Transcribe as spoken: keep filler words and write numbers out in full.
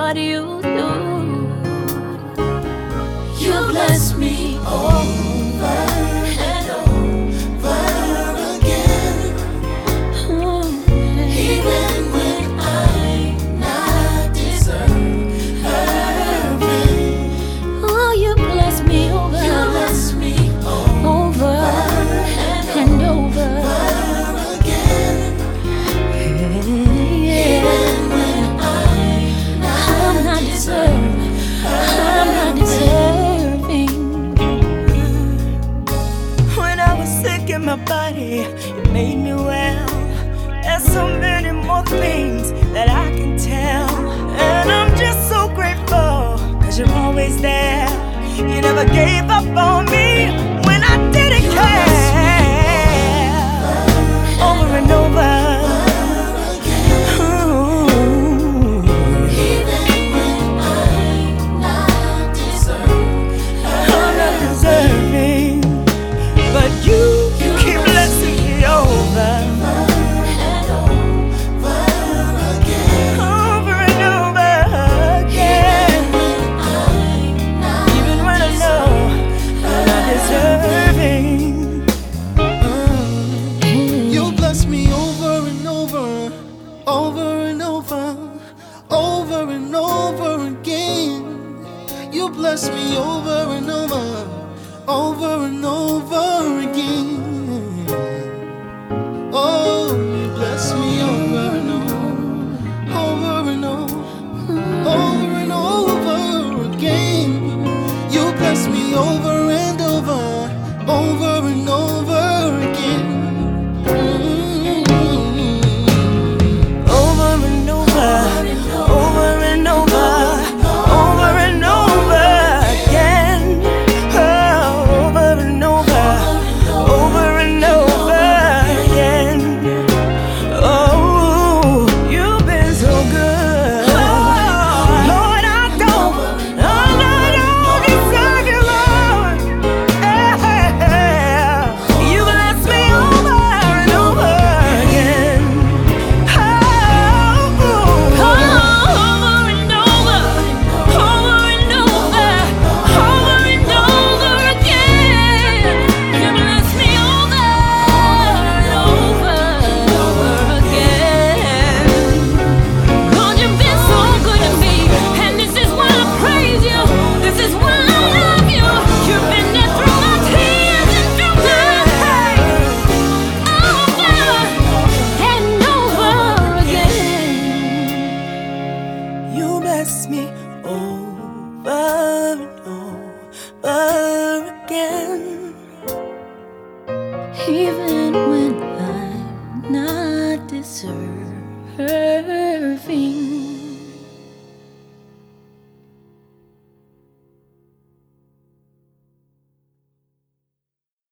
what you do. You bless me over and over again, even when I'm not deserving. Oh, you bless me over, You bless me over and over again, yeah. even when I'm I'm not not deserving. I'm not deserving. When I was sick in my body, you made me well. There's so many more things that I can tell, and I'm just so grateful, cause you're always there. You never gave up on me when I didn't care. Over and over. Ooh. even when I'm not deserving. I'm not deserving, but you keep blessing me over. Over and over again, even when I know I'm not deserving. You bless me over and over, over and over, over and over again. You bless me over and over, over and over again. Oh, you bless me over and over, over and over, over and over again. You bless me over and over, over and over again. Mm. Over and over, over and over, over and over again. Oh, over and over, over and over again. Oh, you've been so good. Lord, I don't, I don't deserve you, Lord. Yeah. You bless me over and over again. Oh, Over and over, over and over, over and over again. You bless me over and over, over again. Lord, you've been so good to me, and this is why I praise you. This is why I love you. You've been there through my tears and through my pain. Over and over again. you bless me over and over again. Even when I'm not deserving.